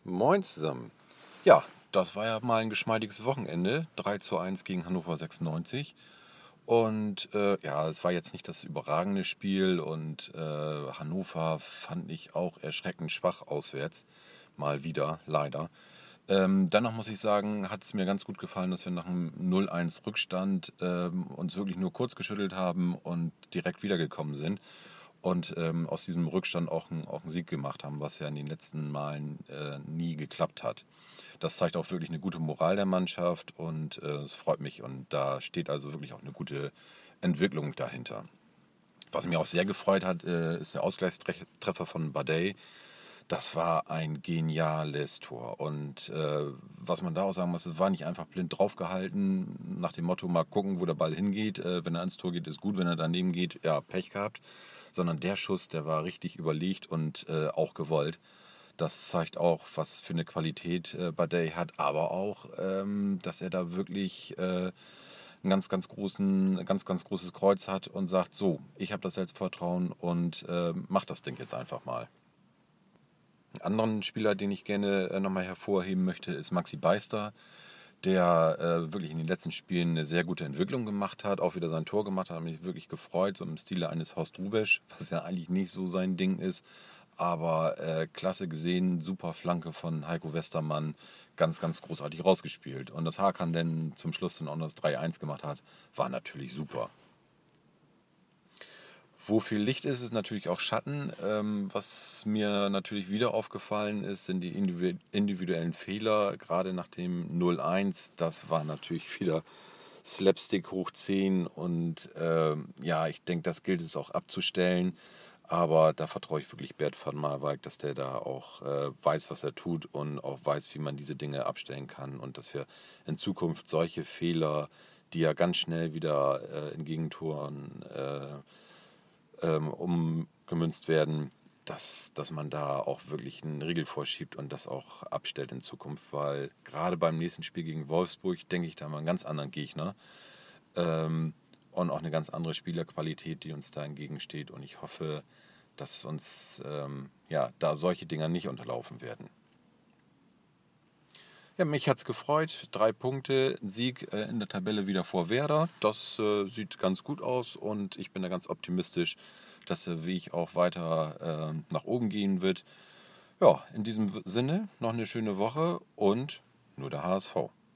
Moin zusammen. Ja, das war ja mal ein geschmeidiges Wochenende. 3:1 gegen Hannover 96. Und ja, es war jetzt nicht das überragende Spiel und Hannover fand ich auch erschreckend schwach auswärts. Mal wieder, leider. Dennoch muss ich sagen, hat es mir ganz gut gefallen, dass wir nach einem 0:1 Rückstand uns wirklich nur kurz geschüttelt haben und direkt wiedergekommen sind und aus diesem Rückstand auch einen Sieg gemacht haben, was ja in den letzten Malen nie geklappt hat. Das zeigt auch wirklich eine gute Moral der Mannschaft und es freut mich und da steht also wirklich auch eine gute Entwicklung dahinter. Was mich auch sehr gefreut hat, ist der Ausgleichstreffer von Badei. Das war ein geniales Tor. Und was man da auch sagen muss, es war nicht einfach blind draufgehalten, nach dem Motto, mal gucken, wo der Ball hingeht. Wenn er ans Tor geht, ist gut, wenn er daneben geht, ja, Pech gehabt. Sondern der Schuss, der war richtig überlegt und auch gewollt. Das zeigt auch, was für eine Qualität Badei hat, aber auch, dass er da wirklich ein ganz großes Kreuz hat und sagt, so, ich habe das Selbstvertrauen und mach das Ding jetzt einfach mal. Einen anderen Spieler, den ich gerne nochmal hervorheben möchte, ist Maxi Beister, der wirklich in den letzten Spielen eine sehr gute Entwicklung gemacht hat, auch wieder sein Tor gemacht hat, hat mich wirklich gefreut, so im Stile eines Horst Rubesch, was ja eigentlich nicht so sein Ding ist, aber klasse gesehen, super Flanke von Heiko Westermann, ganz großartig rausgespielt. Und dass Hakan dann zum Schluss dann auch noch das 3:1 gemacht hat, war natürlich super. Wo viel Licht ist, ist natürlich auch Schatten. Was mir natürlich wieder aufgefallen ist, sind die individuellen Fehler, gerade nach dem 0:1. Das war natürlich wieder Slapstick hoch 10 und ja, ich denke, das gilt es auch abzustellen. Aber da vertraue ich wirklich Bert van Marwijk, dass der da auch weiß, was er tut und auch weiß, wie man diese Dinge abstellen kann und dass wir in Zukunft solche Fehler, die ja ganz schnell wieder in Gegentoren umgemünzt werden, dass man da auch wirklich einen Riegel vorschiebt und das auch abstellt in Zukunft, weil gerade beim nächsten Spiel gegen Wolfsburg denke ich, da haben wir einen ganz anderen Gegner und auch eine ganz andere Spielerqualität, die uns da entgegensteht und ich hoffe, dass uns ja, da solche Dinger nicht unterlaufen werden. Ja, mich hat's gefreut. 3 Punkte, ein Sieg in der Tabelle wieder vor Werder. Das sieht ganz gut aus und ich bin da ganz optimistisch, dass der Weg auch weiter nach oben gehen wird. Ja, in diesem Sinne noch eine schöne Woche und nur der HSV.